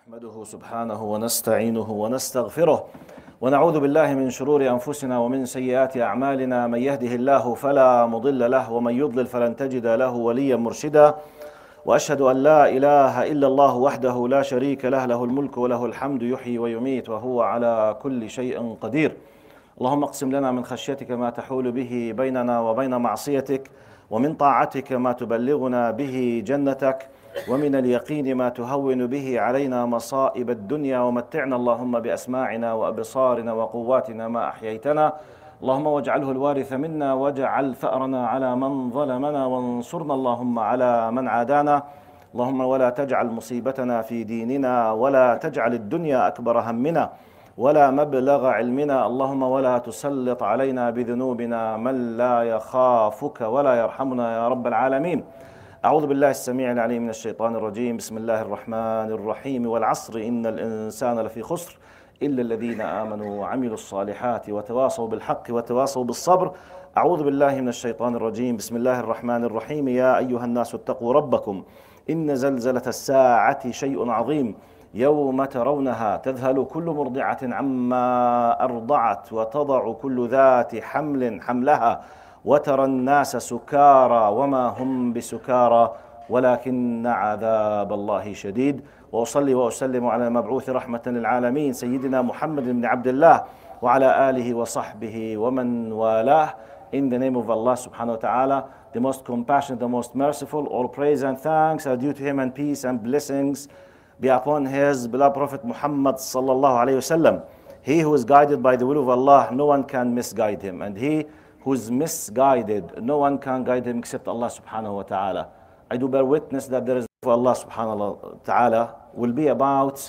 نحمده سبحانه ونستعينه ونستغفره ونعوذ بالله من شرور أنفسنا ومن سيئات أعمالنا. من يهده الله فلا مضل له ومن يضلل فلن تجد له وليا مرشدا. وأشهد أن لا إله إلا الله وحده لا شريك له، له الملك وله الحمد يحيي ويميت وهو على كل شيء قدير. اللهم اقسم لنا من خشيتك ما تحول به بيننا وبين معصيتك، ومن طاعتك ما تبلغنا به جنتك، ومن اليقين ما تهون به علينا مصائب الدنيا، ومتعنا اللهم بأسماعنا وأبصارنا وقواتنا ما أحييتنا. اللهم واجعله الوارث منا، واجعل ثأرنا على من ظلمنا، وانصرنا اللهم على من عادانا. اللهم ولا تجعل مصيبتنا في ديننا، ولا تجعل الدنيا أكبر همنا ولا مبلغ علمنا. اللهم ولا تسلط علينا بذنوبنا من لا يخافك ولا يرحمنا يا رب العالمين. أعوذ بالله السميع العليم من الشيطان الرجيم. بسم الله الرحمن الرحيم. والعصر إن الإنسان لفي خسر إلا الذين آمنوا وعملوا الصالحات وتواصوا بالحق وتواصوا بالصبر. أعوذ بالله من الشيطان الرجيم. بسم الله الرحمن الرحيم. يا أيها الناس اتقوا ربكم إن زلزلة الساعة شيء عظيم، يوم ترونها تذهل كل مرضعة عما أرضعت وتضع كل ذات حمل حملها وترى الناس سكارى وما هم بسكارى ولكن عذاب الله شديد. وأصلي وأسلم على المبعوث رحمة للعالمين سيدنا محمد بن عبد الله وعلى آله وصحبه ومن والاه. In the name of Allah subhanahu wa ta'ala, the most compassionate, the most merciful, all praise and thanks are due to Him, and peace and blessings be upon His beloved Prophet Muhammad sallallahu alayhi wasallam. He who is guided by the will of Allah, no one can misguide him, and he who is misguided, no one can guide him except Allah subhanahu wa ta'ala. I do bear witness that there is for Allah subhanahu wa ta'ala will be about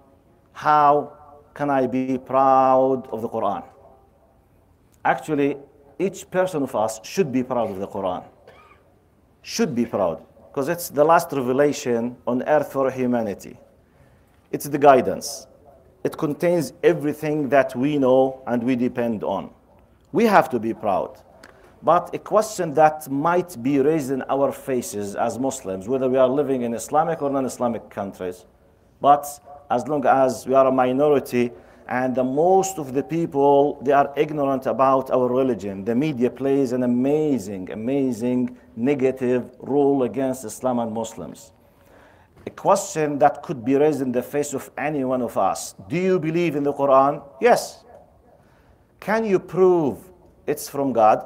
how can I be proud of the Quran. Actually, each person of us should be proud of the Quran. Should be proud, because it's the last revelation on earth for humanity. It's the guidance. It contains everything that we know and we depend on. We have to be proud. But a question that might be raised in our faces as Muslims, whether we are living in Islamic or non-Islamic countries, but as long as we are a minority and the most of the people, they are ignorant about our religion, the media plays an amazing negative role against Islam and Muslims. A question that could be raised in the face of any one of us: do you believe in the Quran? Yes. Can you prove it's from God?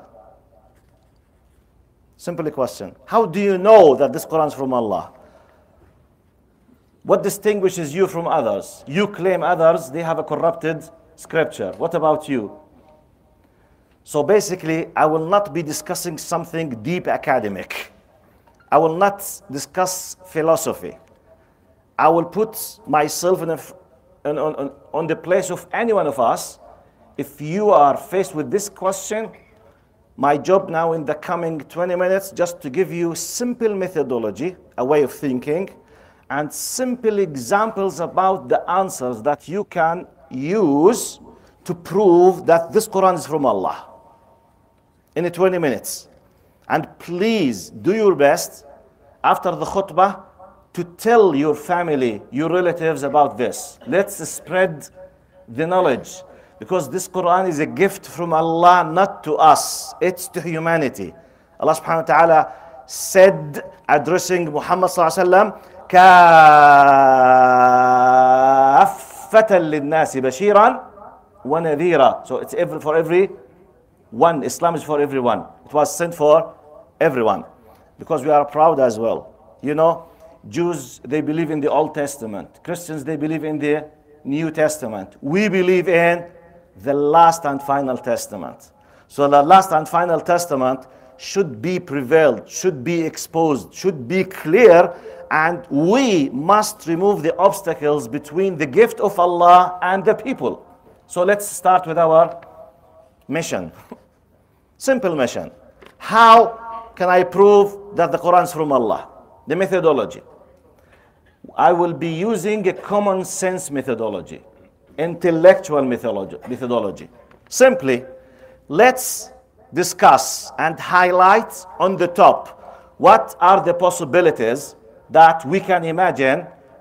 Simple question. How do you know that this Quran is from Allah? What distinguishes you from others? You claim others, they have a corrupted scripture. What about you? So basically, I will not be discussing something deep academic. I will not discuss philosophy. I will put myself on the place of any one of us. If you are faced with this question, my job now in the coming 20 minutes just to give you simple methodology, a way of thinking, and simple examples about the answers that you can use to prove that this Quran is from Allah in 20 minutes. And please do your best after the khutbah to tell your family, your relatives about this. Let's spread the knowledge, because this Quran is a gift from Allah, not to us, it's to humanity. Allah subhanahu wa ta'ala said, addressing Muhammad sallallahu alayhi wa sallam, كافة للناس بشيرا ونذيرا. So it's for everyone. Islam is for everyone. It was sent for everyone, because we are proud as well. You know, Jews, they believe in the Old Testament. Christians, they believe in the New Testament. We believe in the last and final testament. So the last and final testament should be prevailed, should be exposed, should be clear, and we must remove the obstacles between the gift of Allah and the people. So let's start with our mission. Simple mission. How can I prove that the Quran is from Allah? The methodology. I will be using a common sense methodology, intellectual methodology. Simply, let's discuss and highlight on the top what are the possibilities that we can imagine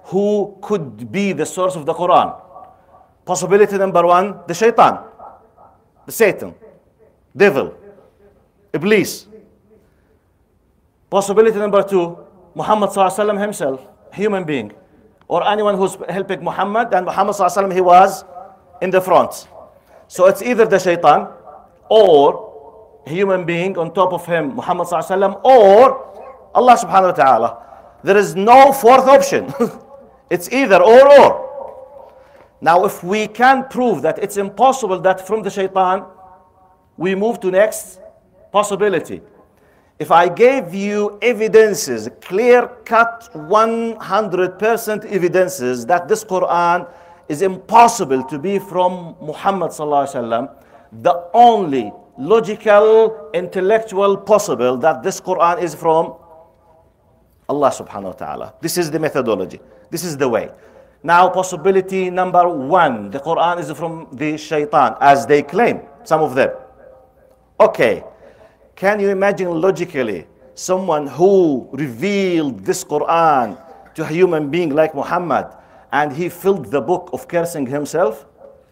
who could be the source of the Quran? Possibility number one, the shaitan, the Satan, devil, Iblis. Possibility number two, Muhammad sallallahu alaihi wasallam himself, human being, or anyone who's helping Muhammad, and Muhammad sallallahu alaihi wasallam, he was in the front. So it's either the shaitan or a human being on top of him, Muhammad sallallahu alaihi wasallam, or Allah subhanahu wa ta'ala. There is no fourth option. It's either or. Now, if we can prove that it's impossible that from the shaitan, we move to next possibility. If I gave you evidences, clear-cut 100% evidences that this Quran is impossible to be from Muhammad sallallahu alaihi wasallam, the only logical, intellectual possible that this Quran is from Allah subhanahu wa ta'ala. This is the methodology. This is the way. Now, possibility number one, the Quran is from the shaitan, as they claim, some of them. Okay, can you imagine logically someone who revealed this Quran to a human being like Muhammad, and he filled the book of cursing himself?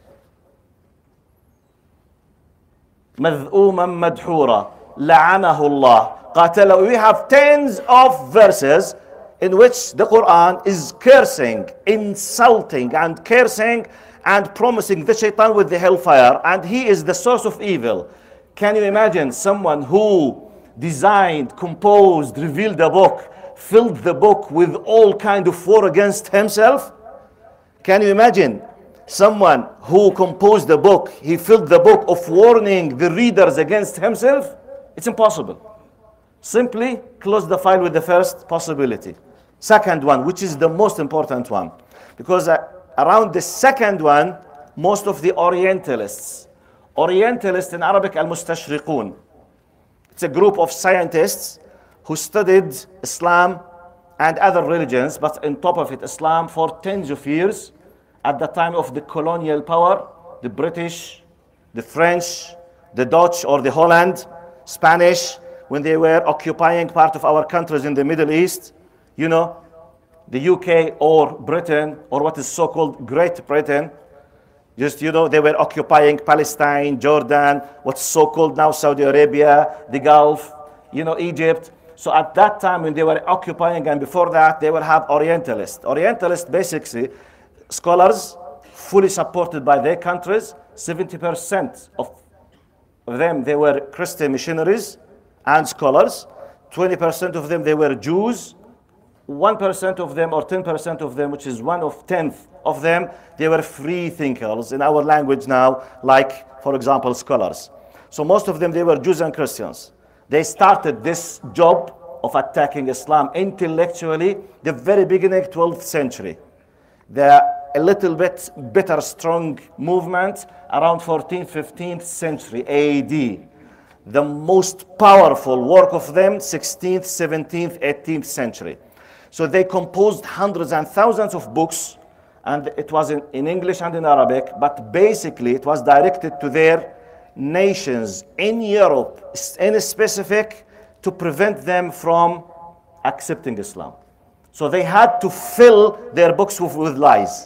مذءوما مدحورا لعنه الله قاتله. We have tens of verses in which the Quran is cursing, insulting and cursing and promising the shaitan with the hellfire, and he is the source of evil. Can you imagine someone who designed, composed, revealed the book, filled the book with all kind of war against himself? Can you imagine someone who composed the book, he filled the book of warning the readers against himself? It's impossible. Simply close the file with the first possibility. Second one, which is the most important one, because around the second one, most of the Orientalists in Arabic, al-Mustashriqun, it's a group of scientists who studied Islam and other religions, but on top of it, Islam for tens of years at the time of the colonial power, the British, the French, the Dutch or the Holland, Spanish, when they were occupying part of our countries in the Middle East. You know, the UK or Britain, or what is so-called Great Britain, just, you know, they were occupying Palestine, Jordan, what's so-called now Saudi Arabia, the Gulf, you know, Egypt. So at that time when they were occupying, and before that, they would have Orientalists. Orientalists, basically, scholars, fully supported by their countries. 70% of them, they were Christian missionaries and scholars. 20% of them, they were Jews. 1% of them, or 10% of them, which is 1/10 of them, they were free thinkers in our language now, like, for example, scholars. So most of them, they were Jews and Christians. They started this job of attacking Islam intellectually the very beginning, 12th century. A little bit better, strong movement around 14th, 15th century AD. The most powerful work of them, 16th, 17th, 18th century. So they composed hundreds and thousands of books, and it was in English and in Arabic, but basically it was directed to their nations in Europe, in specific, to prevent them from accepting Islam. So they had to fill their books with lies.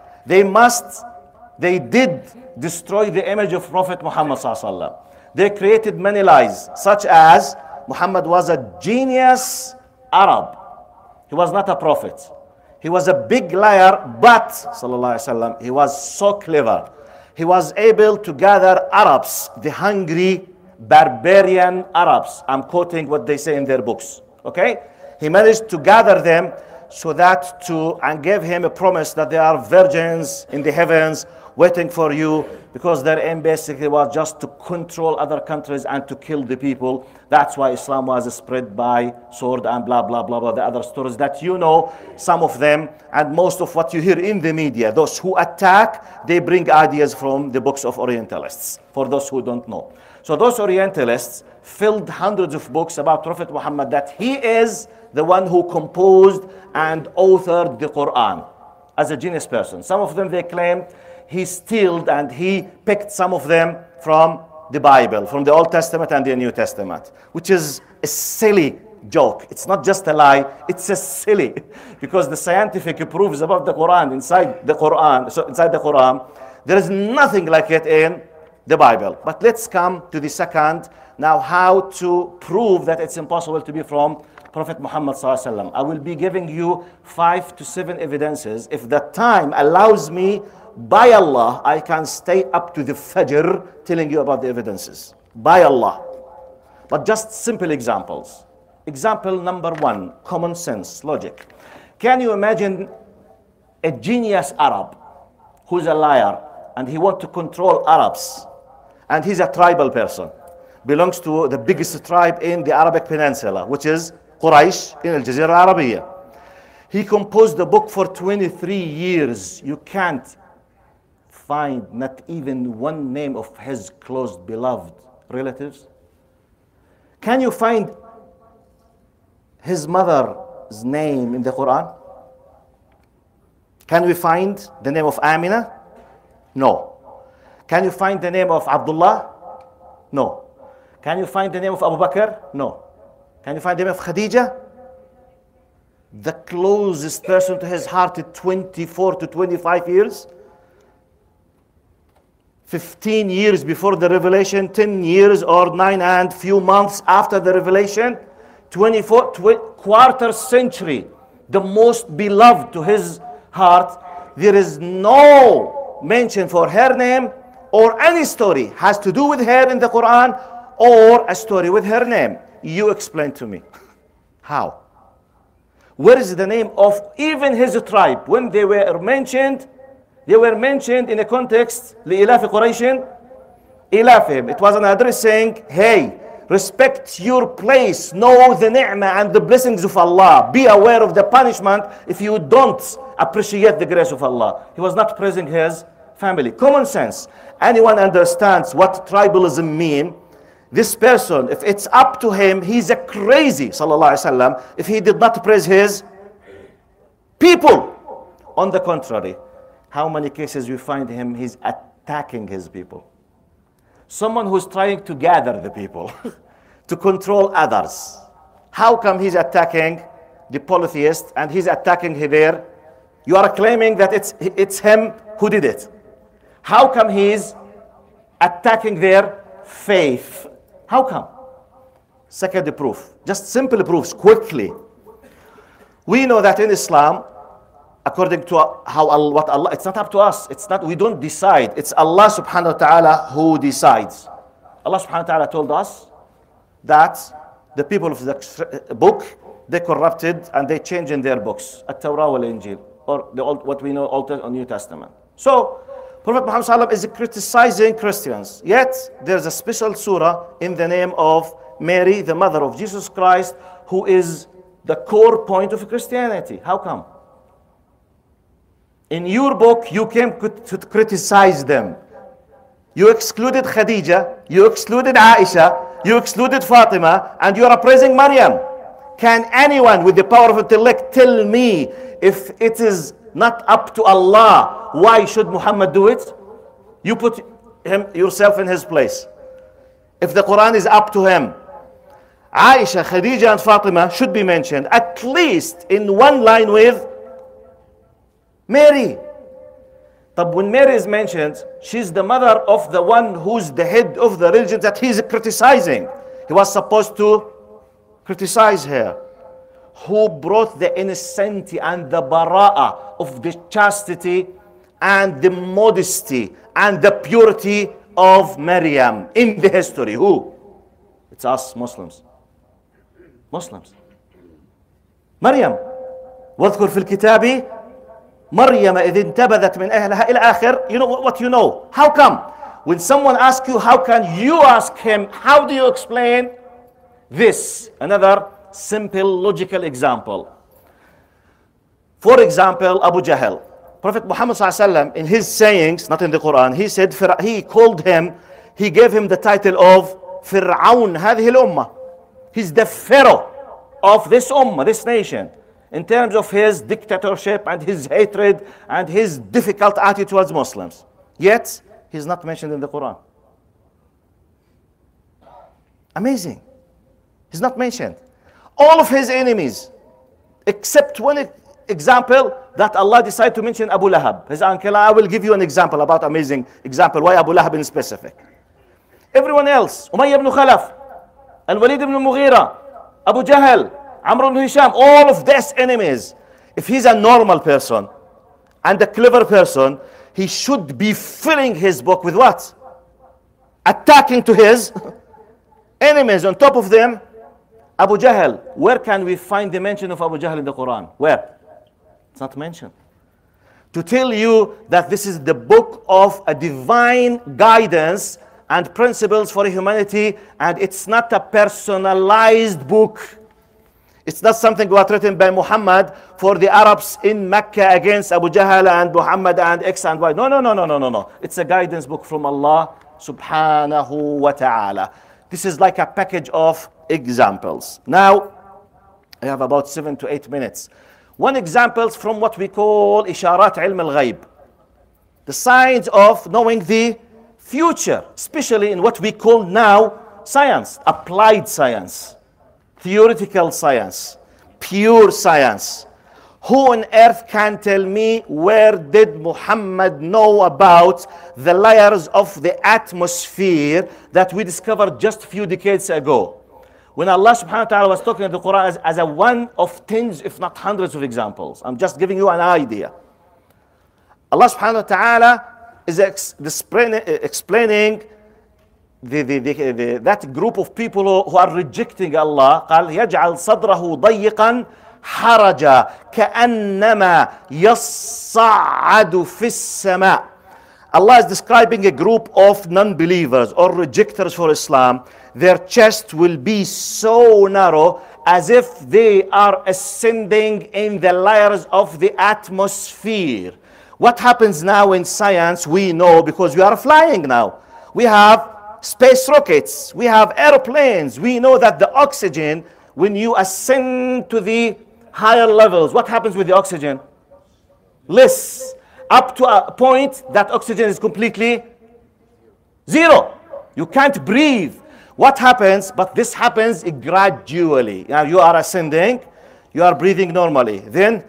They did destroy the image of Prophet Muhammad sallallahu alaihi wasallam. They created many lies, such as Muhammad was a genius Arab. He was not a prophet. He was a big liar, but sallallahu alaihi wasallam, he was so clever. He was able to gather Arabs, the hungry, barbarian Arabs. I'm quoting what they say in their books. Okay? He managed to gather them so that and gave him a promise that there are virgins in the heavens waiting for you, because their aim basically was just to control other countries and to kill the people. That's why Islam was spread by sword and blah, blah, blah, blah, the other stories that you know, some of them, and most of what you hear in the media. Those who attack, they bring ideas from the books of Orientalists, for those who don't know. So those Orientalists filled hundreds of books about Prophet Muhammad, that he is the one who composed and authored the Quran as a genius person. Some of them, they claim he stole and he picked some of them from the Bible, from the Old Testament and the New Testament, which is a silly joke. It's not just a lie, it's a silly. Because the scientific proofs about the Quran, inside the Quran, there is nothing like it in the Bible. But let's come to the second, now how to prove that it's impossible to be from Prophet Muhammad sallallahu alaihi wasallam. I will be giving you 5 to 7 evidences. If the time allows me, by Allah, I can stay up to the Fajr telling you about the evidences. By Allah. But just simple examples. Example number 1, common sense, logic. Can you imagine a genius Arab who's a liar and he wants to control Arabs, and he's a tribal person, belongs to the biggest tribe in the Arabic Peninsula, which is Quraysh in Al-Jazira Arabiya. He composed the book for 23 years. You can't find not even one name of his close beloved relatives. Can you find his mother's name in the Quran? Can we find the name of Amina? No. Can you find the name of Abdullah? No. Can you find the name of Abu Bakr? No. Can you find the name of Khadija? The closest person to his heart is 24 to 25 years. 15 years before the revelation, 10 years or 9 and few months after the revelation, quarter century, the most beloved to his heart. There is no mention for her name or any story has to do with her in the Quran or a story with her name. You explain to me. How? Where is the name of even his tribe? When they were mentioned in a context, لِإِلَافِ قُرَيْشٍ إِلَافِهِمْ. It was an address saying, hey, respect your place, know the ni'mah and the blessings of Allah. Be aware of the punishment if you don't appreciate the grace of Allah. He was not praising his family. Common sense. Anyone understands what tribalism means. This person, if it's up to him, he's a crazy, sallallahu alaihi wasallam, if he did not praise his people. On the contrary, how many cases we find him, he's attacking his people. Someone who's trying to gather the people, to control others. How come he's attacking the polytheist and he's attacking Hidir? You are claiming that it's him who did it. How come he's attacking their faith? How come? Second proof, just simple proofs, quickly. We know that in Islam, according to what Allah, it's not up to us. It's not, we don't decide. It's Allah subhanahu wa ta'ala who decides. Allah subhanahu wa ta'ala told us that the people of the book, they corrupted and they changed in their books, At-Tawrah wal-Injil, or the old, what we know, Old or New Testament. So, Prophet Muhammad sallallahu alaihi wasallam is criticizing Christians. Yet, there's a special surah in the name of Mary, the mother of Jesus Christ, who is the core point of Christianity. How come? In your book, you came to criticize them. You excluded Khadija, you excluded Aisha, you excluded Fatima, and you are praising Maryam. Can anyone with the power of intellect tell me if it is not up to Allah, why should Muhammad do it? You put yourself in his place. If the Quran is up to him, Aisha, Khadija, and Fatima should be mentioned at least in one line with Mary. But when Mary is mentioned, she's the mother of the one who's the head of the religion that he's criticizing. He was supposed to criticize her. Who brought the innocency and the bara'ah of the chastity and the modesty and the purity of Maryam in the history? Who? It's us Muslims. Muslims. Maryam. واذكر في الكتاب مريم إذ انتبذت من أهلها إلى آخر. You know what you know. How come? When someone asks you, how can you ask him, how do you explain this? Another simple logical example. For example, Abu Jahl. Prophet Muhammad ﷺ, in his sayings, not in the Quran, he said, he called him, he gave him the title of Fir'aun هذه الأمة. He's the pharaoh of this ummah, this nation, in terms of his dictatorship and his hatred and his difficult attitude towards Muslims. Yet, he's not mentioned in the Quran. Amazing. He's not mentioned. All of his enemies, except one example that Allah decided to mention Abu Lahab, his uncle. I will give you an example about amazing example, why Abu Lahab in specific. Everyone else, Umayyah ibn Khalaf, Al-Walid ibn Mughira, Abu Jahl, Amr ibn Hisham, all of these enemies. If he's a normal person and a clever person, he should be filling his book with what? Attacking to his enemies. On top of them, Abu Jahl. Where can we find the mention of Abu Jahl in the Quran? Where? It's not mentioned. To tell you that this is the book of a divine guidance and principles for humanity, and it's not a personalized book. It's not something was written by Muhammad for the Arabs in Mecca against Abu Jahl and Muhammad and X and Y. No. It's a guidance book from Allah subhanahu wa ta'ala. This is like a package of examples. Now, I have about 7 to 8 minutes. One example from what we call Isharat Ilm al-Ghayb. The signs of knowing the future, especially in what we call now science, applied science, theoretical science, pure science. Who on earth can tell me where did Muhammad know about the layers of the atmosphere that we discovered just a few decades ago? When Allah subhanahu wa ta'ala was talking in the Quran as a one of tens, if not hundreds of examples. I'm just giving you an idea. Allah subhanahu wa ta'ala is explaining that group of people who are rejecting Allah. قال يجعل صدره ضيقا حرجا كأنما يصعد في السماء. Allah is describing a group of non-believers or rejectors for Islam. Their chest will be so narrow as if they are ascending in the layers of the atmosphere. What happens now in science, we know, because we are flying now. We have space rockets, we have airplanes. We know that the oxygen, when you ascend to the higher levels, what happens with the oxygen? Less. Up to a point that oxygen is completely zero. You can't breathe. What happens? But this happens gradually. Now you are ascending, you are breathing normally. Then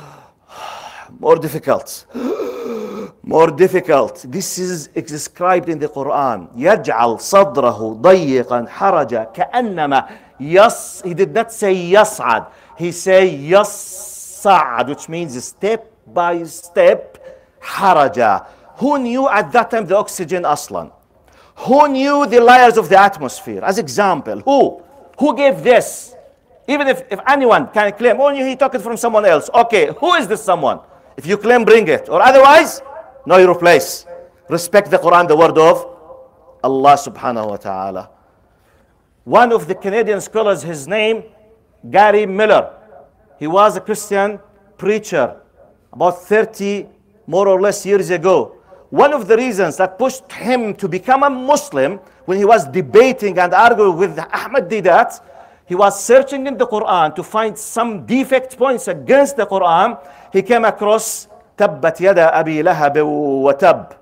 more difficult. More difficult. This is described in the Quran. يَجْعَلْ صَدْرَهُ ضَيِّقًا حَرَجًا كَأَنَّمَا يَصْ. He did not say يَصْعَد. He said يَصْعَد, which means step by step. حَرَجًا. Who knew at that time the oxygen aslan? Who knew the layers of the atmosphere? As example, who gave this? Even if anyone can claim, oh, he took it from someone else. Okay, who is this someone? If you claim, bring it. Or otherwise, know your place. Respect the Quran, the word of Allah subhanahu wa ta'ala. One of the Canadian scholars, his name, Gary Miller. He was a Christian preacher about 30 more or less years ago. One of the reasons that pushed him to become a Muslim, when he was debating and arguing with Ahmad Didat, he was searching in the Quran to find some defect points against the Quran. He came across تبت يد أبي لهب وتب.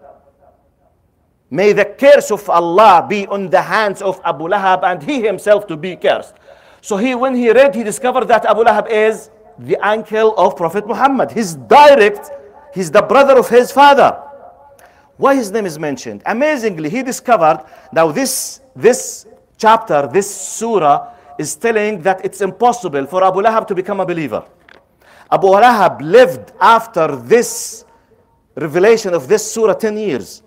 May the curse of Allah be on the hands of Abu Lahab and he himself to be cursed. So when he read, he discovered that Abu Lahab is the uncle of Prophet Muhammad. He's the brother of his father. Why his name is mentioned? Amazingly, he discovered, now this chapter, this surah, is telling that it's impossible for Abu Lahab to become a believer. Abu Lahab lived after this revelation of this surah 10 years.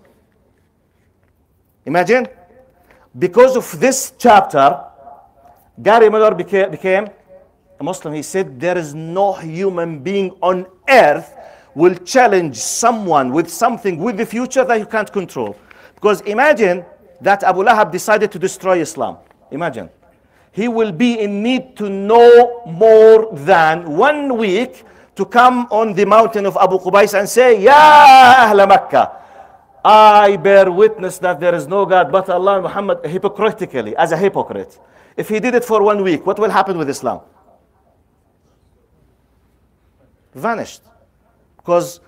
Imagine, because of this chapter, Gary Miller became a Muslim. He said, there is no human being on earth will challenge someone with something with the future that you can't control. Because imagine that Abu Lahab decided to destroy Islam. Imagine. He will be in need to know more than 1 week to come on the mountain of Abu Qubais and say, Ya Ahla Makkah, I bear witness that there is no God but Allah and Muhammad, hypocritically, as a hypocrite. If he did it for 1 week, what will happen with Islam? Vanished. Because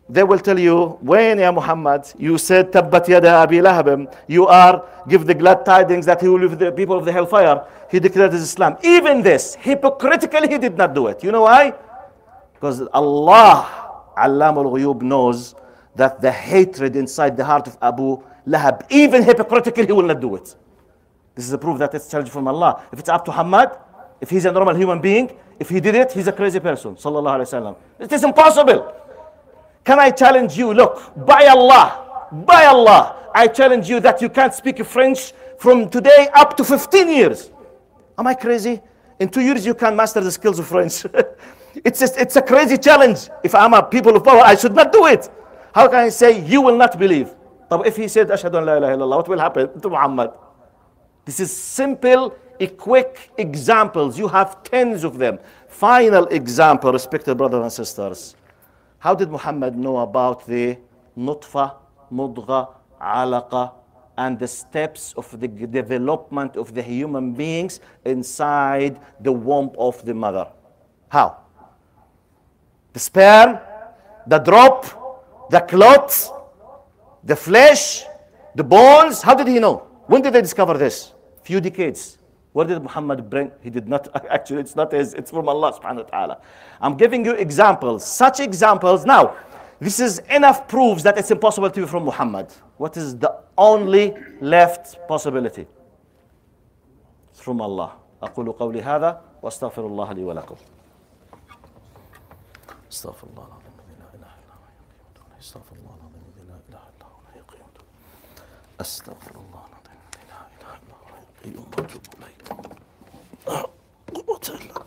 they will tell you, when, Ya Muhammad, you said, Tabbat yada Abi Lahab, you are, give the glad tidings that he will live with the people of the hellfire. He declared his Islam. Even this, hypocritically, he did not do it. You know why? Because Allah, Allam al-Ghuyub, knows that the hatred inside the heart of Abu Lahab, even hypocritically, he will not do it. This is a proof that it's challenge from Allah. If it's up to Muhammad, if he's a normal human being, if he did it, he's a crazy person. Sallallahu Alaihi Wasallam. It is impossible. Can I challenge you? Look, by Allah, I challenge you that you can't speak French from today up to 15 years. Am I crazy? In 2 years, you can master the skills of French. It's a crazy challenge. If I'm a people of power, I should not do it. How can I say you will not believe? But if he said, Ashhadu an la ilaha illallah, what will happen to Muhammad? This is simple, quick examples. You have tens of them. Final example, respected brothers and sisters. How did Muhammad know about the nutfa, mudgha, alaqa, and the steps of the development of the human beings inside the womb of the mother? How? The sperm, the drop, the clot, the flesh, the bones. How did he know? When did they discover this? Few decades. Where did Muhammad bring? He did not, actually it's not his, it's from Allah subhanahu wa ta'ala. I'm giving you examples, such examples. Now, this is enough proofs that it's impossible to be from Muhammad. What is the only left possibility? It's from Allah. أقول قولي هذا وأستغفر الله لي ولكم. استغفر الله العظيم الذي لا إله إلا هو استغفر الله العظيم الذي لا إله إلا هو الحي القيوم استغفر الله العظيم الذي لا إله إلا هو الحي القيوم وأتوب إليه قوة إلا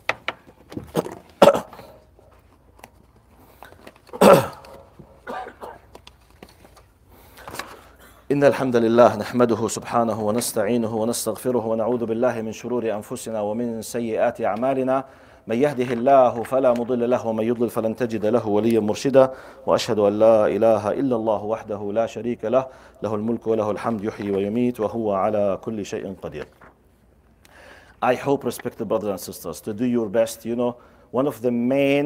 إن الحمد لله نحمده سبحانه ونستعينه ونستغفره ونعوذ بالله من شرور أنفسنا ومن سيئات أعمالنا من يهده الله فلا مضل له ومن يضلل فلن تجد له وليا مرشدا وأشهد أن لا إله إلا الله وحده لا شريك له له الملك وله الحمد يحيي ويميت وهو على كل شيء قدير. I hope, respected brothers and sisters, to do your best. You know, one of the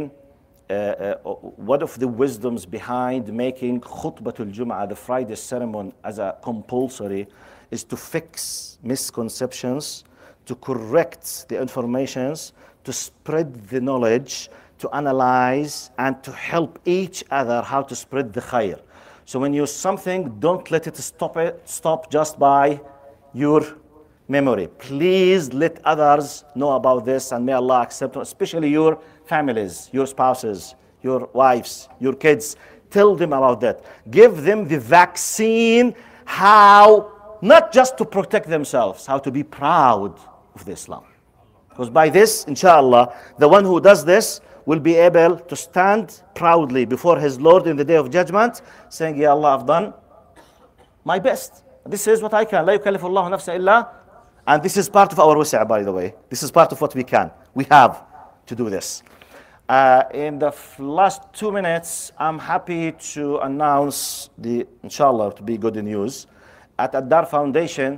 wisdoms behind making Khutbatul Jum'ah, the Friday sermon, as a compulsory is to fix misconceptions, to correct the informations, to spread the knowledge, to analyze, and to help each other how to spread the khair. So when you use something, don't let it stop just by your memory. Please let others know about this, and may Allah accept, especially your families, your spouses, your wives, your kids. Tell them about that. Give them the vaccine, how not just to protect themselves, how to be proud of the Islam. Because by this, inshallah, the one who does this will be able to stand proudly before his Lord in the day of judgment, saying, Ya Allah, I've done my best. This is what I can. لا يكلف الله نفسا إلا. And this is part of our wasi', by the way. This is part of what we can. We have to do this. In the last 2 minutes, I'm happy to announce the, inshallah, to be good news. At Ad-Dar Foundation,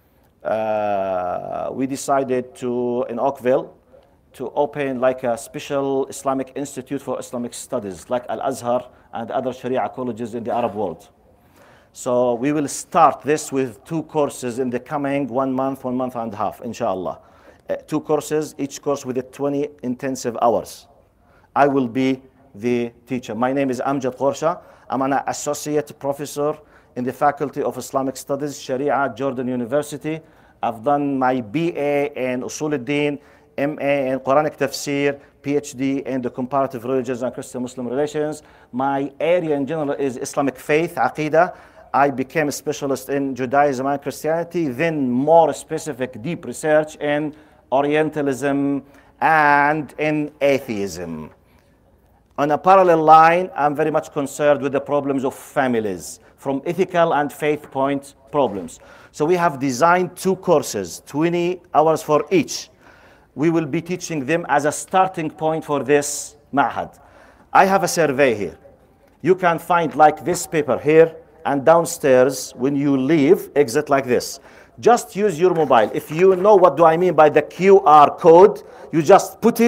we decided to, in Oakville, to open like a special Islamic Institute for Islamic Studies, like Al-Azhar and other Sharia colleges in the Arab world. So we will start this with 2 courses in the coming 1 month, 1 month and a half, inshallah. 2 courses, each course with 20 intensive hours. I will be the teacher. My name is Amjad Qorsha. I'm an associate professor in the Faculty of Islamic Studies, Sharia, Jordan University. I've done my BA in Usul al-Din, MA in Quranic Tafsir, PhD in the Comparative Religions and Christian-Muslim Relations. My area in general is Islamic faith, Aqidah. I became a specialist in Judaism and Christianity, then more specific, deep research in Orientalism and in atheism. On a parallel line, I'm very much concerned with the problems of families, from ethical and faith point problems. So we have designed 2 courses, 20 hours for each. We will be teaching them as a starting point for this ma'had. I have a survey here. You can find like this paper here, and downstairs, when you leave, exit like this. Just use your mobile. If you know what do I mean by the QR code, you just put it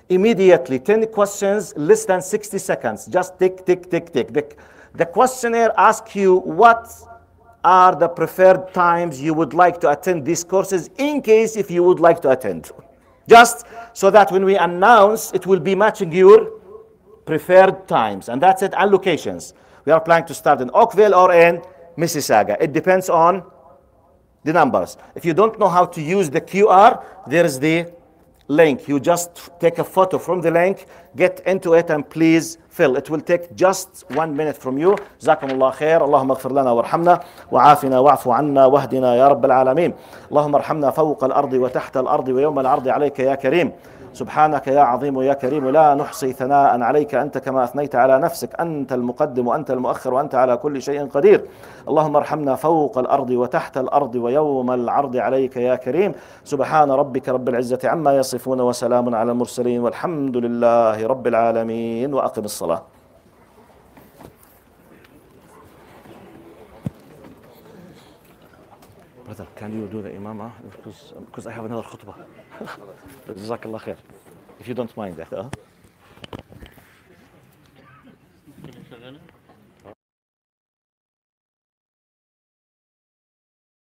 Immediately, 10 questions, less than 60 seconds. Just tick, tick, tick, tick. The questionnaire asks you what are the preferred times you would like to attend these courses in case if you would like to attend. Just so that when we announce, it will be matching your preferred times. And that's it, and locations. We are planning to start in Oakville or in Mississauga. It depends on the numbers. If you don't know how to use the QR, there is the link. You just take a photo from the link, get into it, and please fill. It will take just 1 minute from you. جزاكم الله خير. اللهم اغفر لنا وارحمنا وعافنا واعف عنا واهدنا يا رب العالمين. اللهم ارحمنا فوق الأرض وتحت الأرض ويوم العرض عليك يا كريم. سبحانك يا عظيم يا كريم لا نحصي ثناء عليك أنت كما أثنيت على نفسك أنت المقدم وأنت المؤخر وأنت على كل شيء قدير. اللهم ارحمنا فوق الأرض وتحت الأرض ويوم العرض عليك يا كريم. سبحان ربك رب العزة عما يصفون وسلام على المرسلين والحمد لله رب العالمين وأقم الصلاة. Brother, can you do the imam? Because I have another khutbah. جزاك الله خير. If you don't mind that.